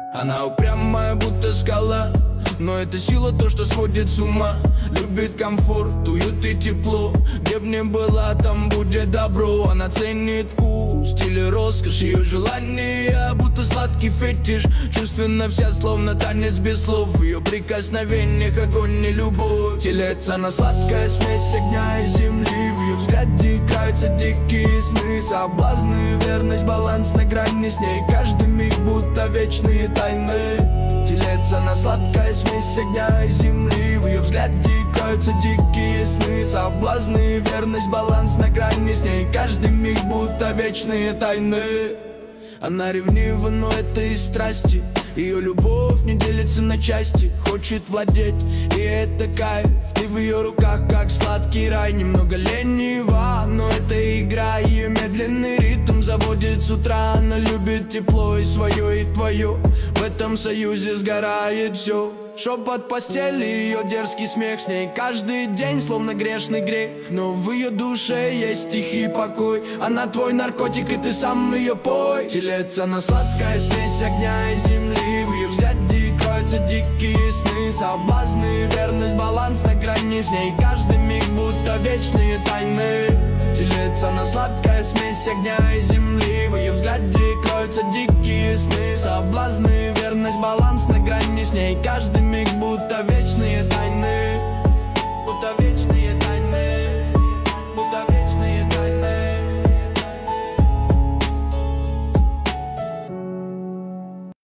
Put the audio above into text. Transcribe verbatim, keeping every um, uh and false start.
Она упрямая, будто скала, но это сила, то, что сводит с ума. Любит комфорт, уют и тепло. Где б ни была, там будет добро. Она ценит вкус, стиль и роскошь. Ее желания, будто сладкий фетиш. Чувственно вся, словно танец без слов. В ее прикосновениях огонь и любовь. Телец, она сладкая смесь огня и земли. В ее взгляде играются дикие сны. Соблазны, верность, баланс на грани. С ней каждый миг, будто вечные тайны. Телец, она сладкая смесь огня и земли. В ее взгляде играются дикие сны. Соблазны, верность, баланс на грани. С ней каждый миг, будто вечные тайны. Она ревнива, но это из страсти. Ее любовь не делится на части. Хочет владеть, и это кайф. Ты в ее руках, как сладкий рай. Немного ленива, но это игра. Ее медленный ритм заводит с утра. Она любит тепло и свое, и твое. В этом союзе сгорает все. Шепот постели, ее дерзкий смех. С ней каждый день, словно грешный грех. Но в ее душе есть тихий покой. Она твой наркотик, и ты сам ее пой. Телец, она сладкая смесь огня и земли. В ее взгляде кроются дикие сны. Соблазны, верность, баланс на грани. С ней каждый миг, будто вечные тайны. Телец, она сладкая смесь огня и земли. В ее взгляде кроются дикие сны. Соблазны, верность, баланс на грани. С ней каждый миг, будто вечный.